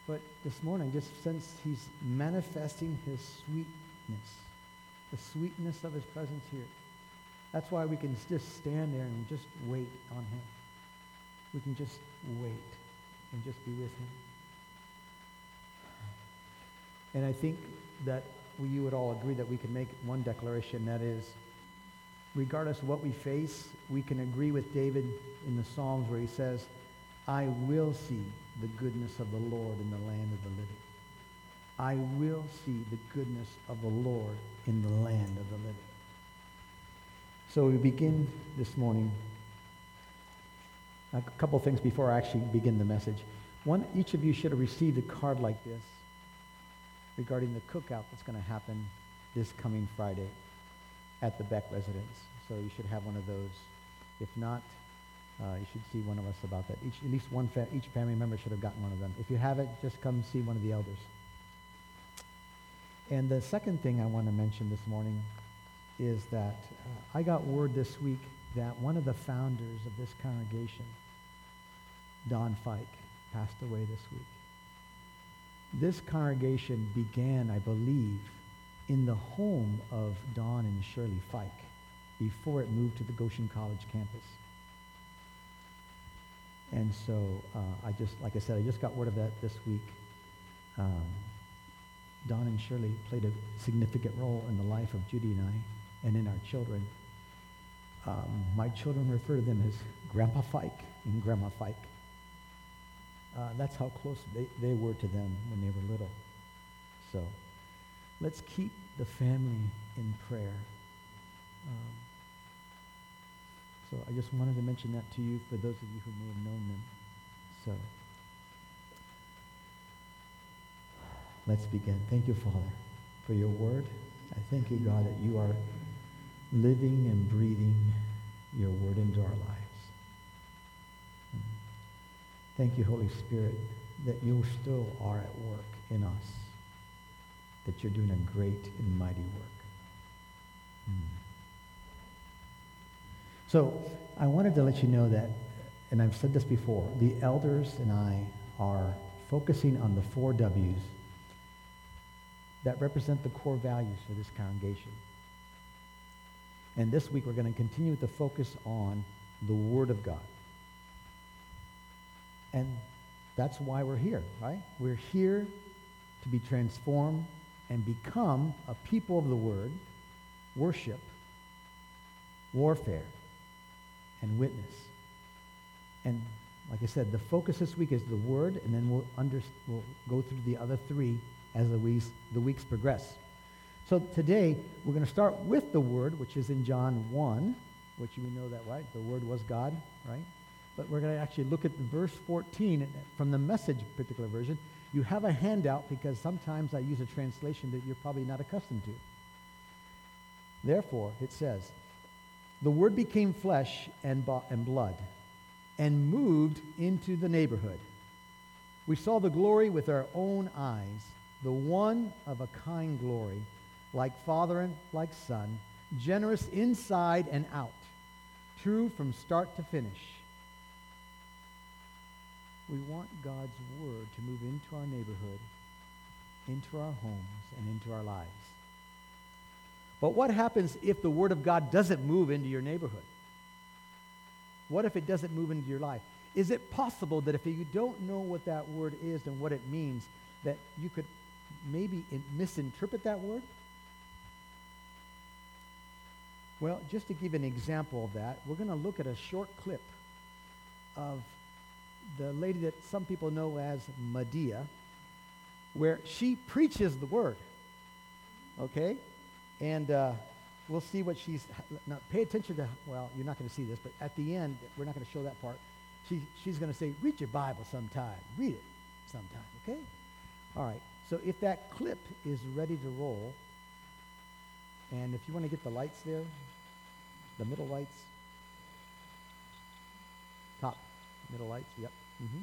But this morning, just since he's manifesting his sweetness, the sweetness of his presence here, that's why we can just stand there and just wait on him. We can just wait and just be with him. And I think that you would all agree that we can make one declaration, that is, regardless of what we face, we can agree with David in the Psalms where he says, I will see the goodness of the Lord in the land of the living. I will see the goodness of the Lord in the land of the living. So we begin this morning. A couple things before I actually begin the message. One, each of you should have received a card like this regarding the cookout that's going to happen this coming Friday at the Beck residence. So you should have one of those. If not, you should see one of us about that. Each family member should have gotten one of them. If you haven't, just come see one of the elders. And the second thing I want to mention this morning is that I got word this week that one of the founders of this congregation, Don Fike, passed away this week. This congregation began, I believe, in the home of Don and Shirley Fike before it moved to the Goshen College campus. And so I just got word of that this week. Don and Shirley played a significant role in the life of Judy and I and in our children. My children refer to them as Grandpa Fike and Grandma Fike. That's how close they were to them when they were little. So let's keep the family in prayer. So I just wanted to mention that to you for those of you who may have known them. So let's begin. Thank you, Father, for your word. I thank you, God, that you are living and breathing your word into our lives. Thank you, Holy Spirit, that you still are at work in us, that you're doing a great and mighty work. So I wanted to let you know that, and I've said this before, the elders and I are focusing on the 4 W's that represent the core values for this congregation. And this week we're going to continue to focus on the Word of God. And that's why we're here, right? We're here to be transformed and become a people of the Word, worship, warfare, and witness. And like I said, the focus this week is the Word, and then we'll go through the other 3 as the weeks progress. So today, we're going to start with the Word, which is in John 1, which you know that, right? The Word was God, right? But we're going to actually look at verse 14 from the Message particular version. You have a handout because sometimes I use a translation that you're probably not accustomed to. Therefore, it says, the Word became flesh and blood and moved into the neighborhood. We saw the glory with our own eyes, the one of a kind glory, like Father and like Son, generous inside and out, true from start to finish. We want God's Word to move into our neighborhood, into our homes, and into our lives. But what happens if the Word of God doesn't move into your neighborhood? What if it doesn't move into your life? Is it possible that if you don't know what that word is and what it means, that you could maybe misinterpret that word? Well, just to give an example of that, we're going to look at a short clip of the lady that some people know as Medea, where she preaches the word, okay? And we'll see what she's, now pay attention to, well, you're not going to see this, but at the end, we're not going to show that part. She's going to say, read your Bible sometime. Read it sometime, okay? All right, so if that clip is ready to roll, and if you want to get the lights there, the middle lights, top, middle lights, yep. Mm-hmm.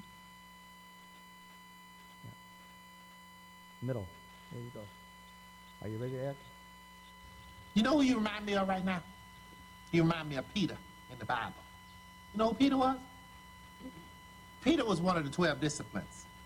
Yeah. Middle, there you go. Are you ready, Ed? You know who you remind me of right now? You remind me of Peter in the Bible. You know who Peter was? Peter was one of the 12 disciplines.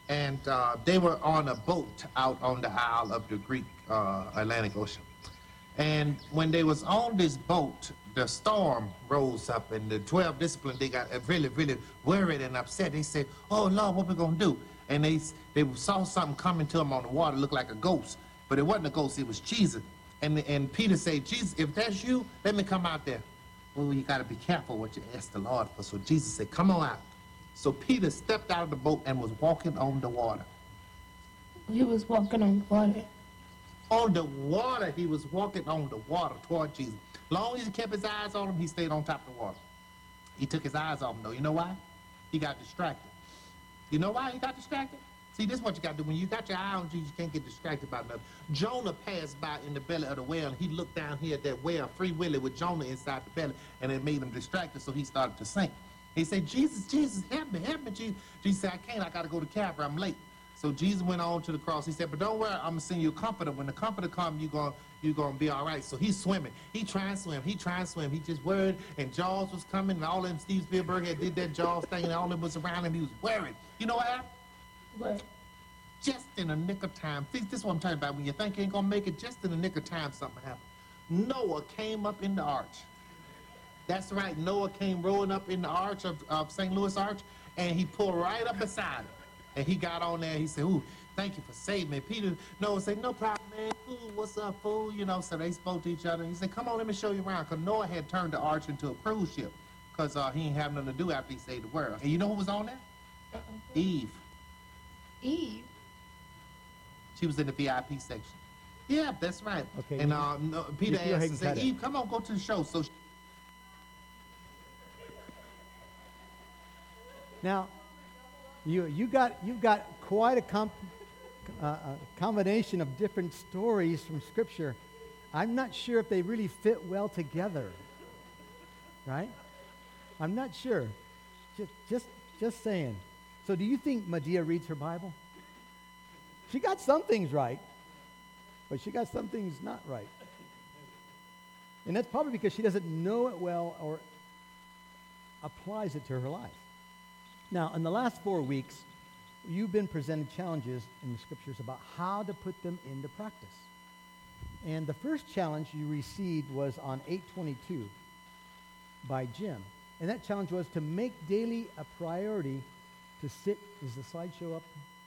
and they were on a boat out on the Isle of the Greek Atlantic Ocean. And when they was on this boat, the storm rose up, and the 12 discipline, they got really, really worried and upset. They said, "Oh Lord, what we gonna do?" And they saw something coming to them on the water, looked like a ghost, but it wasn't a ghost; it was Jesus. And Peter said, "Jesus, if that's you, let me come out there." Well, you got to be careful what you ask the Lord for. So Jesus said, "Come on out." So Peter stepped out of the boat and was walking on the water. He was walking on water. On the water, he was walking on the water toward Jesus. Long as he kept his eyes on him, he stayed on top of the water. He took his eyes off him, though. You know why? He got distracted. You know why he got distracted? See, this is what you got to do. When you got your eye on Jesus, you can't get distracted by nothing. Jonah passed by in the belly of the whale, and he looked down here at that whale, Free Willy, with Jonah inside the belly, and it made him distracted, so he started to sink. He said, "Jesus, Jesus, help me, Jesus." Jesus said, "I can't. I got to go to Calvary. I'm late." So Jesus went on to the cross. He said, "But don't worry, I'm going to send you a comforter. When the comforter comes, you're gonna be all right." So he's swimming. He trying to swim. He just worried, and Jaws was coming, and all them Steve Spielberg had did that Jaws thing, and all them was around him. He was worried. You know what happened? What? Just in the nick of time. See, this is what I'm talking about. When you think you ain't going to make it, just in the nick of time, something happened. Noah came up in the arch. That's right. Noah came rolling up in the arch of St. Louis Arch, and he pulled right up beside him. And he got on there. He said, "Ooh, thank you for saving me." Noah said, "No problem, man. Ooh, what's up, fool?" You know, so they spoke to each other. He said, "Come on, let me show you around." Because Noah had turned the arch into a cruise ship because he didn't have nothing to do after he saved the world. And you know who was on there? Eve. Eve? She was in the VIP section. Yeah, that's right. Okay. And Peter go ahead asked, and said, cut it. "Eve, come on, go to the show." So Now, you've got quite a combination of different stories from Scripture. I'm not sure if they really fit well together, right? I'm not sure. Just saying. So, do you think Medea reads her Bible? She got some things right, but she got some things not right, and that's probably because she doesn't know it well or applies it to her life. Now, in the last 4 weeks, you've been presented challenges in the Scriptures about how to put them into practice. And the first challenge you received was on 8/22 by Jim. And that challenge was to make daily a priority to sit. Is the slideshow up?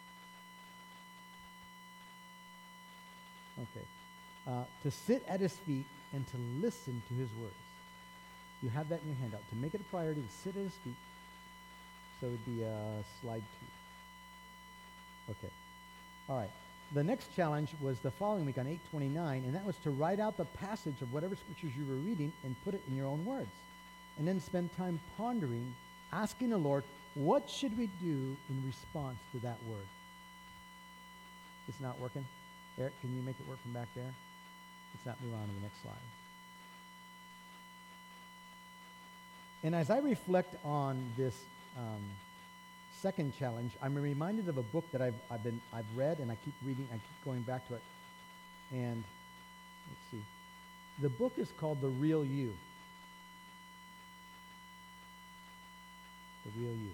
Okay. To sit at his feet and to listen to his words. You have that in your handout. To make it a priority to sit at his feet. So it would be slide 2. Okay. All right. The next challenge was the following week on 8/29, and that was to write out the passage of whatever scriptures you were reading and put it in your own words. And then spend time pondering, asking the Lord, what should we do in response to that word? It's not working? Eric, can you make it work from back there? Let's not move on to the next slide. And as I reflect on this second challenge, I'm reminded of a book that I've read, and I keep reading, I keep going back to it. And let's see. The book is called The Real You. The Real You.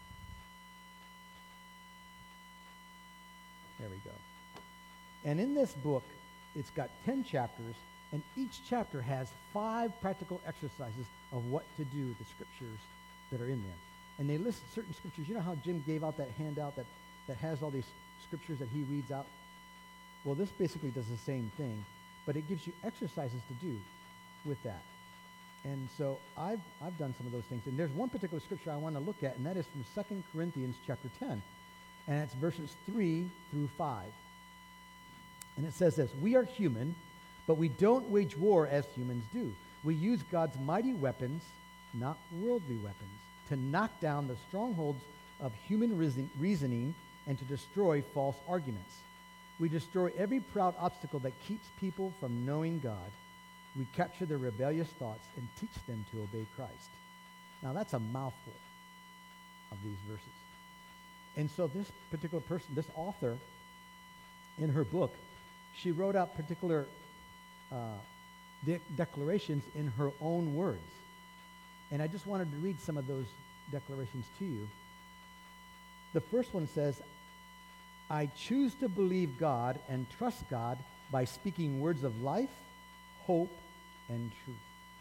There we go. And in this book, it's got 10 chapters, and each chapter has 5 practical exercises of what to do with the scriptures that are in there. And they list certain scriptures. You know how Jim gave out that handout that has all these scriptures that he reads out? Well, this basically does the same thing, but it gives you exercises to do with that. And so I've done some of those things. And there's one particular scripture I want to look at, and that is from 2 Corinthians chapter 10. And it's verses 3 through 5. And it says this: "We are human, but we don't wage war as humans do. We use God's mighty weapons, not worldly weapons, to knock down the strongholds of human reasoning and to destroy false arguments. We destroy every proud obstacle that keeps people from knowing God. We capture their rebellious thoughts and teach them to obey Christ." Now that's a mouthful of these verses. And so this particular person, this author, in her book, she wrote out particular declarations in her own words. And I just wanted to read some of those declarations to you. The first one says, I choose to believe God and trust God by speaking words of life, hope, and truth.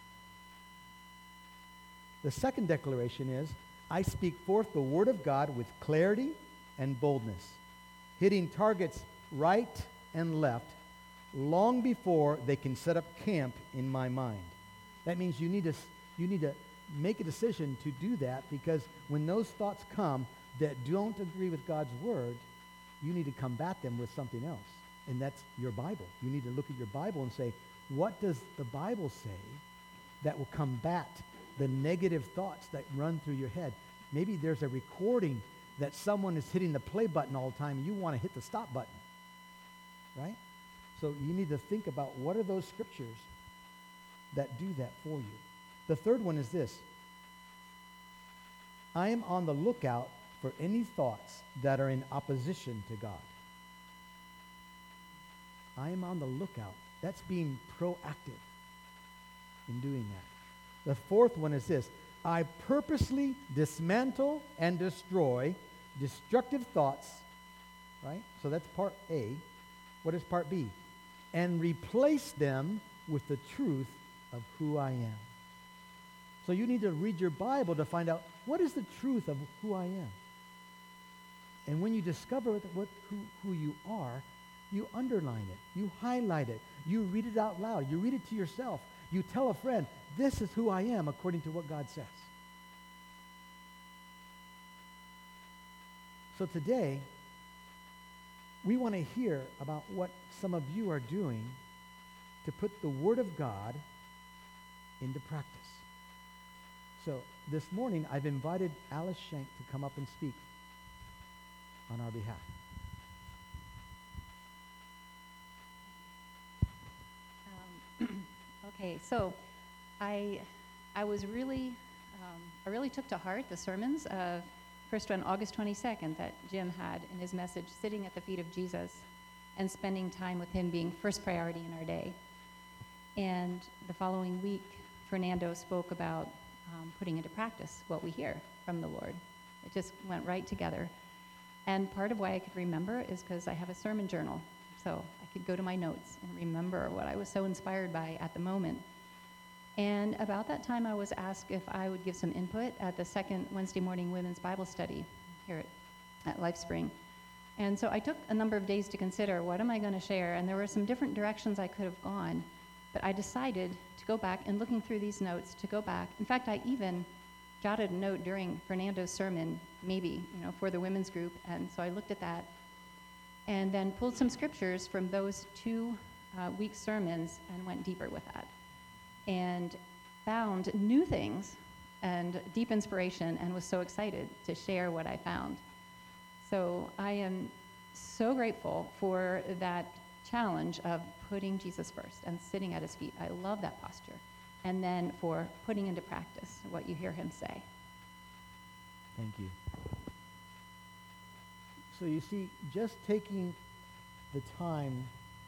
The second declaration is, I speak forth the word of God with clarity and boldness, hitting targets right and left long before they can set up camp in my mind. That means you need to make a decision to do that, because when those thoughts come that don't agree with God's word, you need to combat them with something else, and that's your Bible. You need to look at your Bible and say, what does the Bible say that will combat the negative thoughts that run through your head? Maybe there's a recording that someone is hitting the play button all the time, and you want to hit the stop button, right? So you need to think about, what are those scriptures that do that for you? The third one is this: I am on the lookout for any thoughts that are in opposition to God. I am on the lookout. That's being proactive in doing that. The fourth one is this: I purposely dismantle and destroy destructive thoughts, right? So that's part A. What is part B? And replace them with the truth of who I am. So you need to read your Bible to find out, what is the truth of who I am? And when you discover who you are, you underline it, you highlight it, you read it out loud, you read it to yourself, you tell a friend, this is who I am according to what God says. So today, we want to hear about what some of you are doing to put the Word of God into practice. So this morning, I've invited Alice Shank to come up and speak on our behalf. Okay, so I really took to heart the sermons of first on August 22nd that Jim had in his message, sitting at the feet of Jesus and spending time with him being first priority in our day. And the following week, Fernando spoke about putting into practice what we hear from the Lord. It just went right together. And part of why I could remember is because I have a sermon journal. So I could go to my notes and remember what I was so inspired by at the moment. And about that time, I was asked if I would give some input at the second Wednesday morning women's Bible study here at LifeSpring. And so I took a number of days to consider, what am I going to share? And there were some different directions I could have gone. But I decided to go back, and looking through these notes, to go back. In fact, I even jotted a note during Fernando's sermon, maybe, for the women's group. And so I looked at that and then pulled some scriptures from those 2 week sermons and went deeper with that. And found new things and deep inspiration, and was so excited to share what I found. So I am so grateful for that challenge of putting Jesus first and sitting at his feet. I love that posture. And then for putting into practice what you hear him say. Thank you. So you see, just taking the time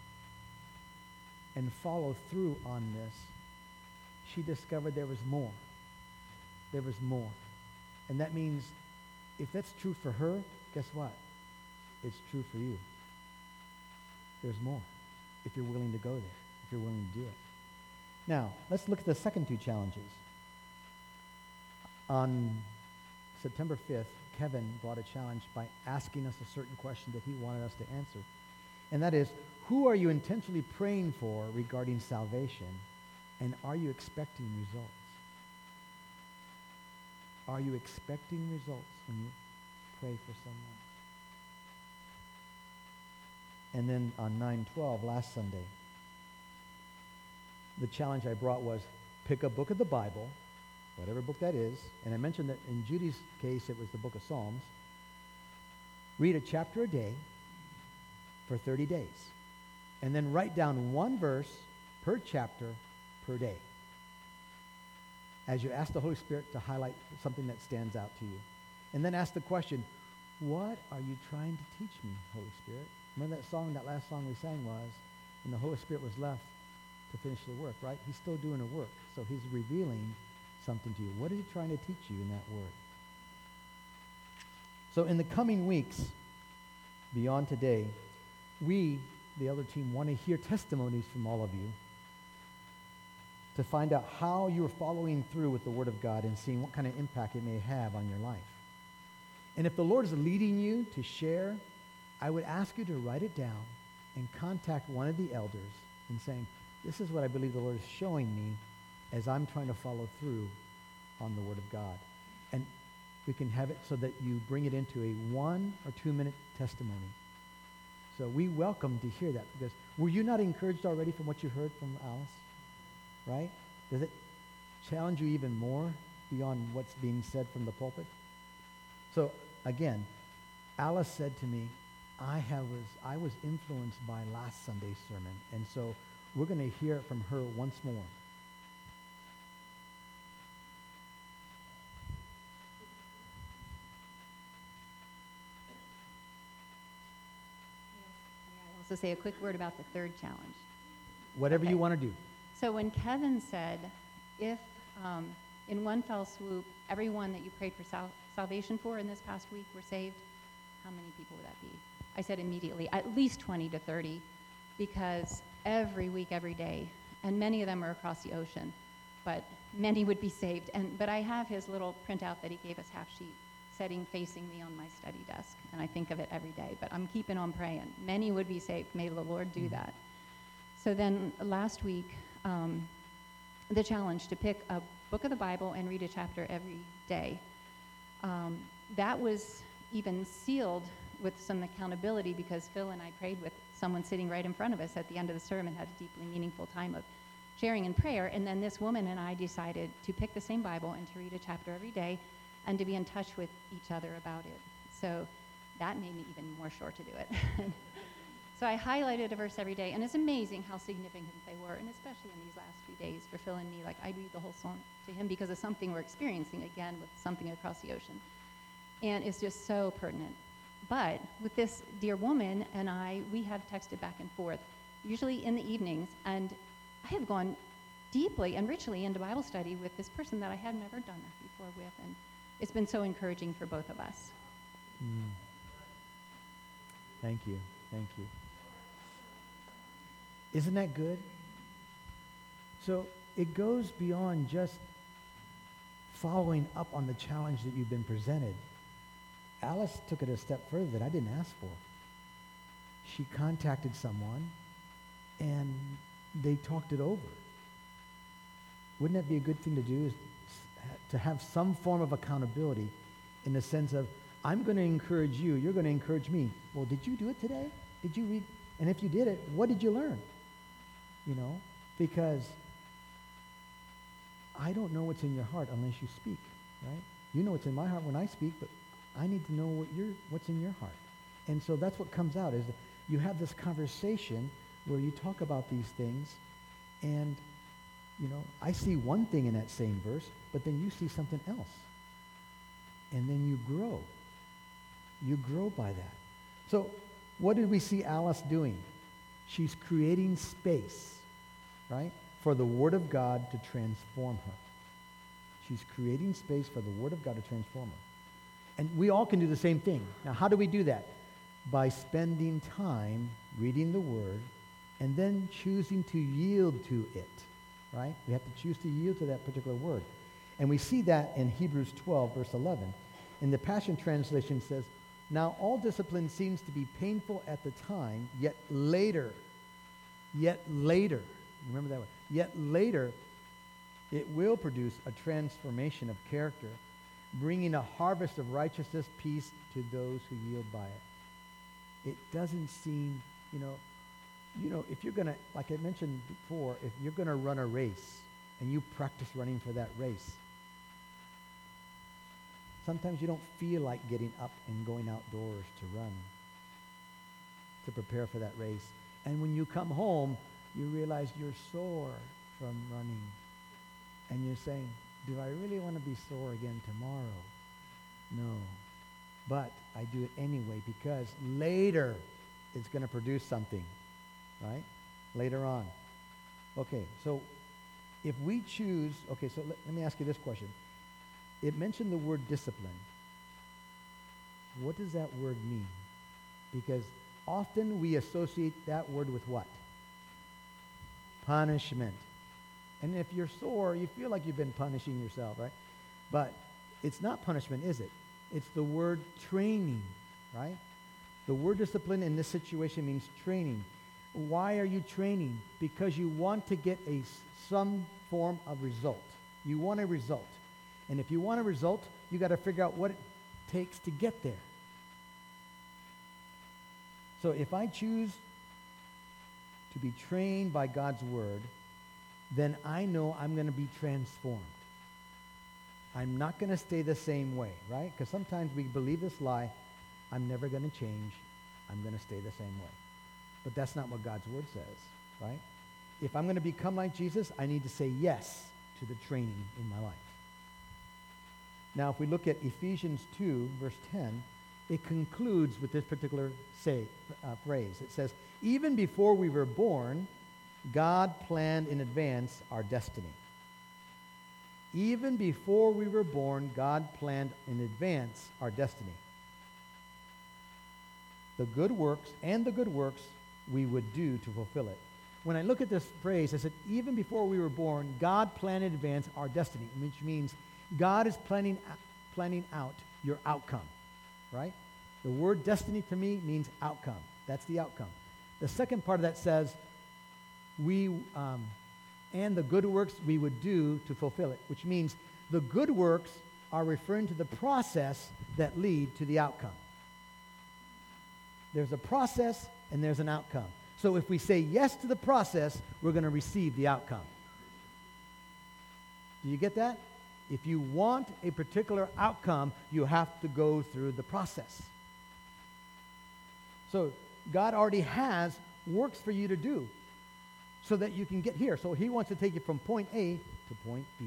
and follow through on this, she discovered there was more. There was more. And that means if that's true for her, guess what? It's true for you. There's more if you're willing to go there, if you're willing to do it. Now, let's look at the second 2 challenges. On September 5th, Kevin brought a challenge by asking us a certain question that he wanted us to answer. And that is, who are you intentionally praying for regarding salvation? And are you expecting results? Are you expecting results when you pray for someone? And then on 9/12, last Sunday, the challenge I brought was pick a book of the Bible, whatever book that is, and I mentioned that in Judy's case it was the book of Psalms. Read a chapter a day for 30 days, and then write down 1 verse per chapter per day, as you ask the Holy Spirit to highlight something that stands out to you. And then ask the question, what are you trying to teach me, Holy Spirit? Remember that last song we sang was, and the Holy Spirit was left to finish the work, right? He's still doing the work, so he's revealing something to you. What is he trying to teach you in that word? So in the coming weeks, beyond today, we, the elder team, want to hear testimonies from all of you to find out how you're following through with the Word of God and seeing what kind of impact it may have on your life. And if the Lord is leading you to share, I would ask you to write it down and contact one of the elders and saying, this is what I believe the Lord is showing me as I'm trying to follow through on the Word of God. And we can have it so that you bring it into a 1 or 2 minute testimony. So we welcome to hear that, because were you not encouraged already from what you heard from Alice? Right? Does it challenge you even more beyond what's being said from the pulpit? So again, Alice said to me, I was influenced by last Sunday's sermon, and so we're going to hear it from her once more. I'll also say a quick word about the third challenge. Whatever Okay. you want to do. So when Kevin said, if in one fell swoop, everyone that you prayed for salvation for in this past week were saved, how many people would that be? I said immediately, at least 20 to 30, because every week, every day, and many of them are across the ocean, but many would be saved. But I have his little printout that he gave us, half sheet, setting facing me on my study desk, and I think of it every day, but I'm keeping on praying. Many would be saved. May the Lord do that. So then last week, the challenge to pick a book of the Bible and read a chapter every day. That was even sealed with some accountability, because Phil and I prayed with someone sitting right in front of us at the end of the sermon, had a deeply meaningful time of sharing in prayer. And then this woman and I decided to pick the same Bible and to read a chapter every day and to be in touch with each other about it. So that made me even more sure to do it. So I highlighted a verse every day, and it's amazing how significant they were, and especially in these last few days for Phil and me. Like, I read the whole song to him because of something we're experiencing, again, with something across the ocean. And it's just so pertinent. But with this dear woman and I, we have texted back and forth, usually in the evenings, and I have gone deeply and richly into Bible study with this person that I had never done that before with, and it's been so encouraging for both of us. Thank you. Thank you. Isn't that good? So it goes beyond just following up on the challenge that you've been presented. Alice took it a step further that I didn't ask for. She contacted someone, and they talked it over. Wouldn't that be a good thing to do, is to have some form of accountability in the sense of, I'm going to encourage you, you're going to encourage me. Well, did you do it today? Did you read? And if you did it, what did you learn? You know, because I don't know what's in your heart unless you speak, right? You know what's in my heart when I speak, but I need to know what's in your heart. And so that's what comes out, is that you have this conversation where you talk about these things, and, you know, I see one thing in that same verse, but then you see something else. And then you grow. You grow by that. So what did we see Alice doing? She's creating space, right, for the Word of God to transform her. She's creating space for the Word of God to transform her. And we all can do the same thing. Now, how do we do that? By spending time reading the Word and then choosing to yield to it, right? We have to choose to yield to that particular word. And we see that in Hebrews 12, verse 11. In the Passion Translation says, now all discipline seems to be painful at the time, yet later, remember that word, yet later, it will produce a transformation of character, bringing a harvest of righteousness, peace to those who yield by it. It doesn't seem, you know, if you're going to, like I mentioned before, if you're going to run a race and you practice running for that race, sometimes you don't feel like getting up and going outdoors to run, to prepare for that race. And when you come home, you realize you're sore from running. And you're saying, do I really want to be sore again tomorrow? No. But I do it anyway because later it's going to produce something, right? Later on. Okay, so if we choose, okay, so let me ask you this question. It mentioned the word discipline. What does that word mean? Because often we associate that word with what? Punishment. And if you're sore, you feel like you've been punishing yourself, right? But it's not punishment, is it? It's the word training, right? The word discipline in this situation means training. Why are you training? Because you want to get some form of result. You want a result. And if you want a result, you got to figure out what it takes to get there. So if I choose to be trained by God's word, then I know I'm going to be transformed. I'm not going to stay the same way, right? Because sometimes we believe this lie, I'm never going to change. I'm going to stay the same way. But that's not what God's word says, right? If I'm going to become like Jesus, I need to say yes to the training in my life. Now, if we look at Ephesians 2, verse 10, it concludes with this particular phrase. It says, even before we were born, God planned in advance our destiny. Even before we were born, God planned in advance our destiny. The good works we would do to fulfill it. When I look at this phrase, I said, even before we were born, God planned in advance our destiny, which means God is planning out your outcome, right? The word destiny to me means outcome. That's the outcome. The second part of that says, and the good works we would do to fulfill it, which means the good works are referring to the process that lead to the outcome. There's a process and there's an outcome. So if we say yes to the process, we're going to receive the outcome. Do you get that? If you want a particular outcome, you have to go through the process. So God already has works for you to do so that you can get here. So he wants to take you from point A to point B.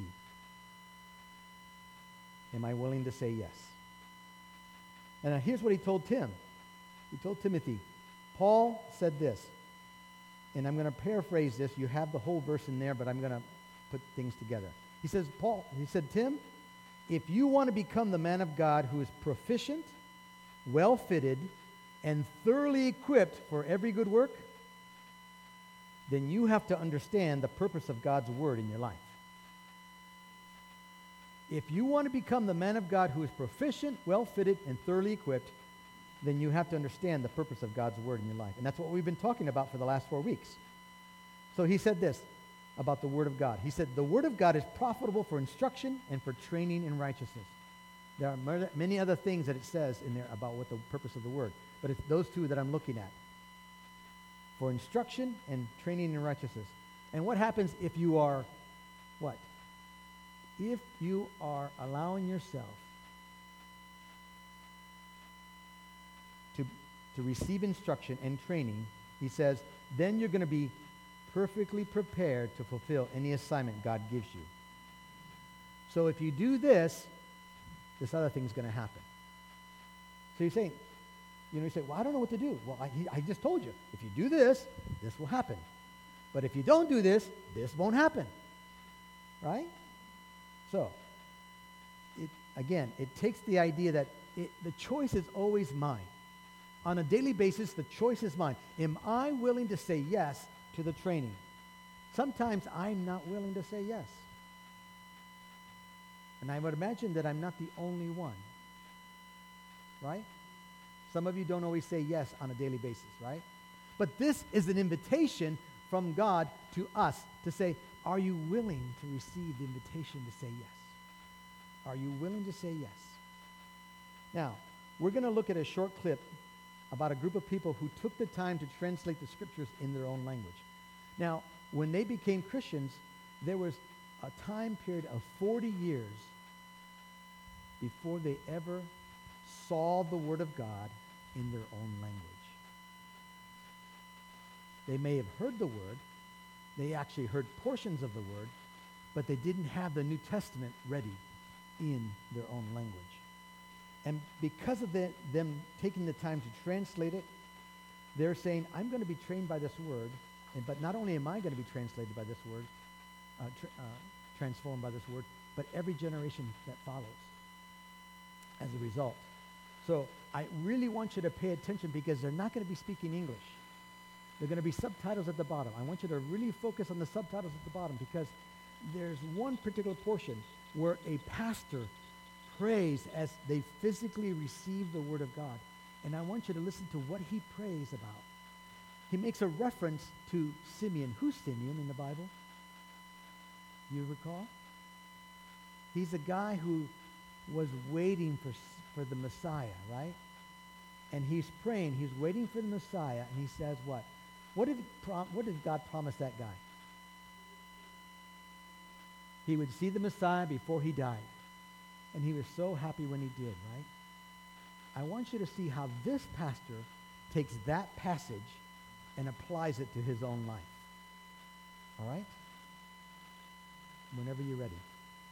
Am I willing to say yes? And here's what he told Tim. He told Timothy. Paul said this, and I'm going to paraphrase this. You have the whole verse in there, but I'm going to put things together. He said, Tim, if you want to become the man of God who is proficient, well-fitted, and thoroughly equipped for every good work, then you have to understand the purpose of God's word in your life. If you want to become the man of God who is proficient, well-fitted, and thoroughly equipped, then you have to understand the purpose of God's word in your life. And that's what we've been talking about for the last 4 weeks. So he said this about the word of God. He said, the word of God is profitable for instruction and for training in righteousness. There are many other things that it says in there about what the purpose of the word, but it's those two that I'm looking at. For instruction and training in righteousness. And what happens if you are, what? If you are allowing yourself to receive instruction and training, he says, then you're going to be perfectly prepared to fulfill any assignment God gives you. So if you do this other thing's going to happen. So you're saying, you say, well, I don't know what to do. Well, I just told you, if you do this will happen. But if you don't do this won't happen. Right? So, it takes the idea that the choice is always mine. On a daily basis, the choice is mine. Am I willing to say yes to the training? Sometimes I'm not willing to say yes. And I would imagine that I'm not the only one. Right? Some of you don't always say yes on a daily basis, right? But this is an invitation from God to us to say, are you willing to receive the invitation to say yes? Are you willing to say yes? Now, we're going to look at a short clip about a group of people who took the time to translate the scriptures in their own language. Now, when they became Christians, there was a time period of 40 years before they ever saw the Word of God in their own language. They may have heard the Word. They actually heard portions of the Word, but they didn't have the New Testament ready in their own language. And because of them taking the time to translate it, they're saying, I'm going to be trained by this Word, but not only am I going to be translated by this Word, transformed by this Word, but every generation that follows as a result. So I really want you to pay attention because they're not going to be speaking English. There are going to be subtitles at the bottom. I want you to really focus on the subtitles at the bottom because there's one particular portion where a pastor prays as they physically receive the word of God. And I want you to listen to what he prays about. He makes a reference to Simeon. Who's Simeon in the Bible? You recall? He's a guy who was waiting for the Messiah, right? And he's praying. He's waiting for the Messiah, and he says what? What did God promise that guy? He would see the Messiah before he died. And he was so happy when he did, right? I want you to see how this pastor takes that passage and applies it to his own life. All right? Whenever you're ready.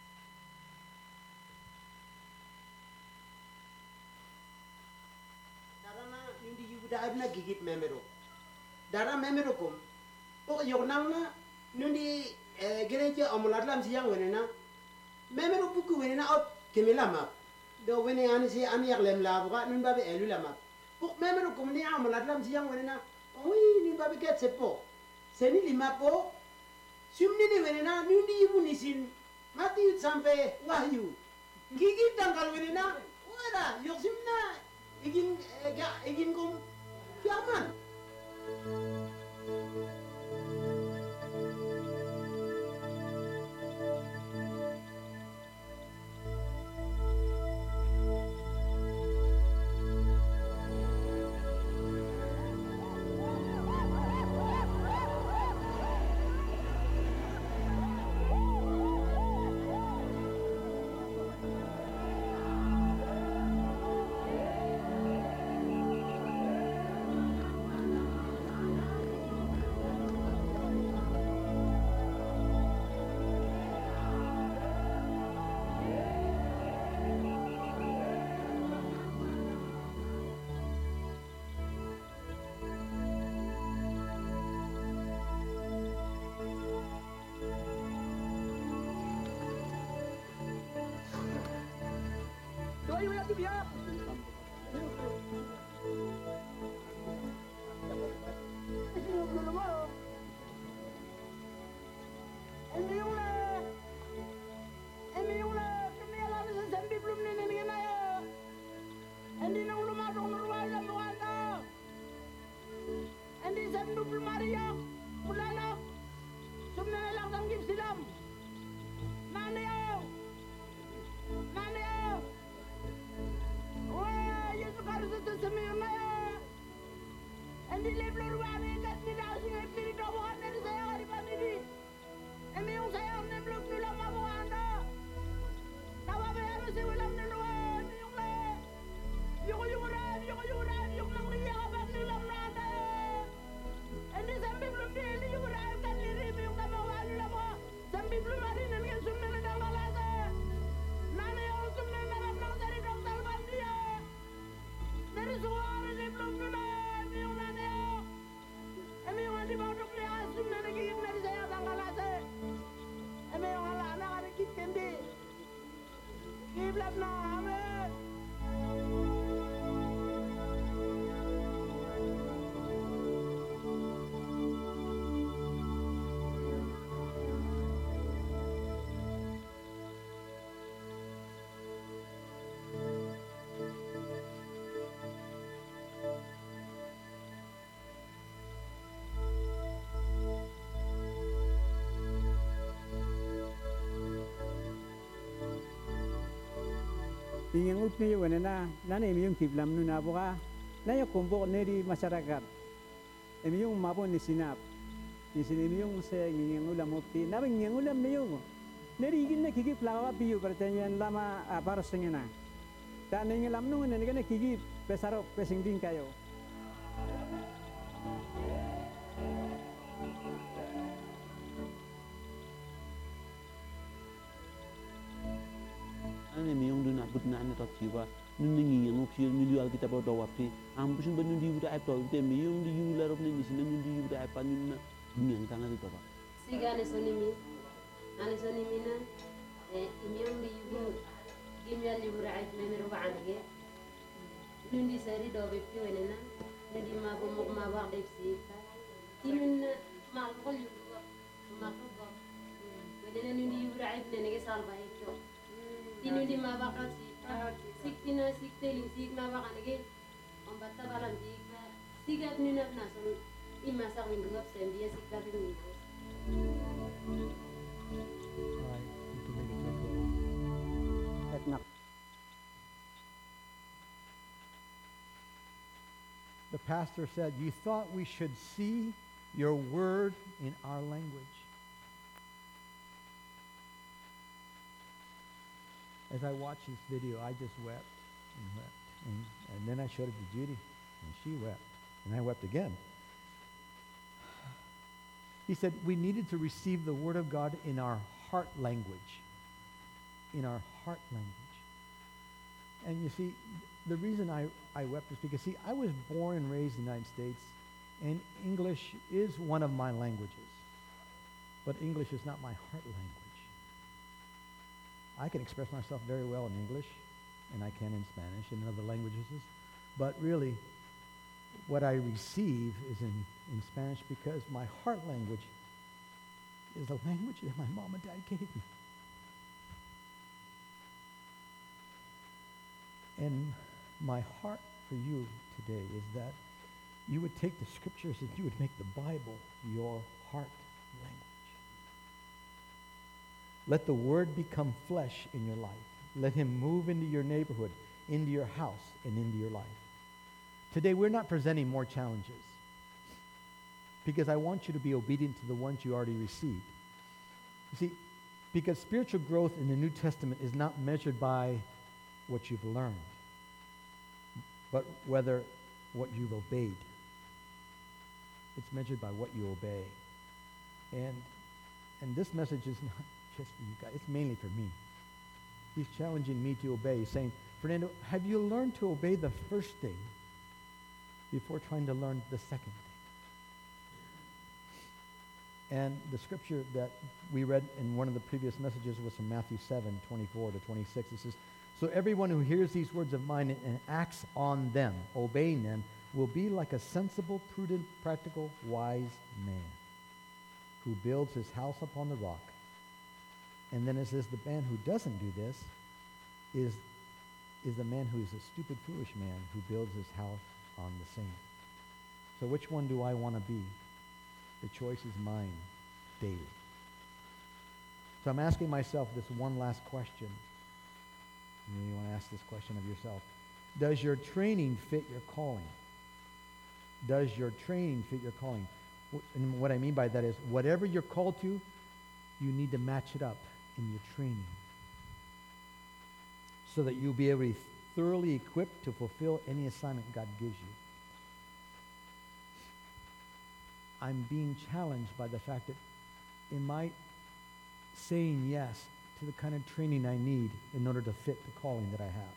Darana nindi yubuda abna gigit memero. Dara memero kom. O yognalna nindi gereje amulatlam siyang wenena. Memero buku wenena out kemelama. Do wene ani si ani yaglem labuga nimba be elulama. Pok memero kom ni amulatlam siyang wenena. Oui nimba be get sepo. Seni limapo. Sumni ni wenena nindi yubu nisin. Mati yut sampai wahyu. Gigit tangkal wenena. Wala yoksimna. Igin kong kiaman. Ingin upi wenena nana emiyong kiblam nu nabuka na yung kumbok neri masyarakat emiyong mapo ni sinap ni emiyong se ingin ulam upi na ingin ulam niyo neri igin na kikip lawa piyo pertanyaan lama para sengena dan ingin lam nu nene kene kikip pesaro pesingding kayo. Ane miyong dun abut na ane tot siwa nun ngi yang opsi milial kita pada waktu ampusin benun di udah apa itu miyong di ular opni di sini nun di udah apa nun yang tangan itu apa siga ane sonimi na imiyong di yubu gimya li burait memero ba ange nundi sari do be pi wenena nundi ma bo mo ma wax def si ti nun ma ko yu ma ko go wenena nundi yubra ay ne nge sal ba e kyo ti nundi ma ba ka si siktina sikteli sik ma ba kanege on batta balam di sigat nuna na so ima sa windu up sendia sigat ni All right, you can make it to a close. Et nak The pastor said, you thought we should see your word in our language. As I watched this video, I just wept and wept. And then I showed it to Judy, and she wept. And I wept again. He said we needed to receive the word of God in our heart language. In our heart language. And you see, the reason I wept is because, see, I was born and raised in the United States, and English is one of my languages. But English is not my heart language. I can express myself very well in English, and I can in Spanish and other languages. But really, what I receive is in Spanish because my heart language is the language that my mom and dad gave me. And my heart for you today is that you would take the scriptures and you would make the Bible your heart language. Let the word become flesh in your life. Let him move into your neighborhood, into your house, and into your life. Today, we're not presenting more challenges because I want you to be obedient to the ones you already received. You see, because spiritual growth in the New Testament is not measured by what you've learned, but whether what you've obeyed. It's measured by what you obey. And this message is not just for you guys. It's mainly for me. He's challenging me to obey. He's saying, Fernando, have you learned to obey the first thing before trying to learn the second thing? And the scripture that we read in one of the previous messages was from Matthew 7:24 to 26. It says, so everyone who hears these words of mine and acts on them, obeying them, will be like a sensible, prudent, practical, wise man who builds his house upon the rock. And then it says the man who doesn't do this is the man who is a stupid, foolish man who builds his house on the sand. So which one do I want to be? The choice is mine daily. So I'm asking myself this one last question. You want to ask this question of yourself. Does your training fit your calling? Does your training fit your calling? And what I mean by that is whatever you're called to, you need to match it up in your training so that you'll be able to be thoroughly equipped to fulfill any assignment God gives you. I'm being challenged by the fact that am I saying yes to the kind of training I need in order to fit the calling that I have?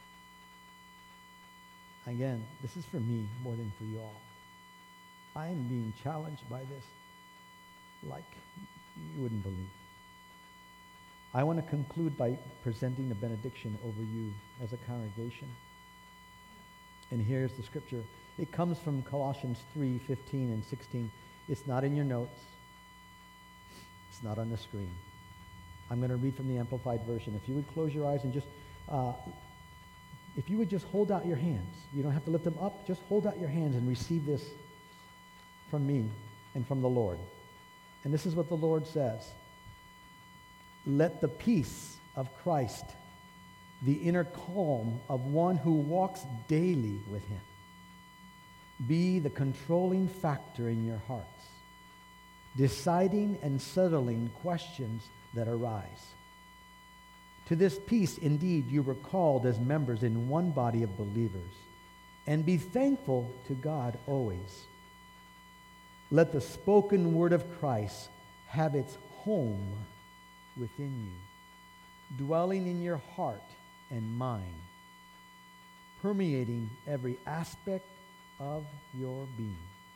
Again, this is for me more than for you all. I am being challenged by this like you wouldn't believe. I want to conclude by presenting a benediction over you as a congregation. And here's the scripture. It comes from Colossians 3:15 and 16. It's not in your notes. It's not on the screen. I'm going to read from the Amplified Version. If you would close your eyes and just, if you would just hold out your hands. You don't have to lift them up. Just hold out your hands and receive this from me and from the Lord. And this is what the Lord says. Let the peace of Christ, the inner calm of one who walks daily with him, be the controlling factor in your hearts, deciding and settling questions that arise. To this peace, indeed, you were called as members in one body of believers, and be thankful to God always. Let the spoken word of Christ have its home within you, dwelling in your heart and mind, permeating every aspect of your being.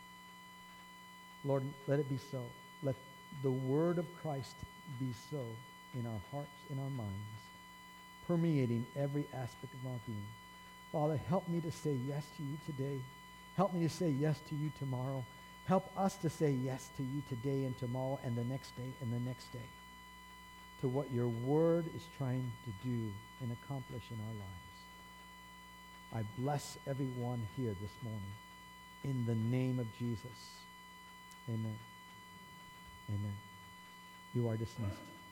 Lord, let it be so. Let the word of Christ be so in our hearts, in our minds, permeating every aspect of our being. Father, help me to say yes to you today. Help me to say yes to you tomorrow. Help us to say yes to you today and tomorrow and the next day and the next day, to what your word is trying to do and accomplish in our lives. I bless everyone here this morning in the name of Jesus. Amen. Amen. You are dismissed.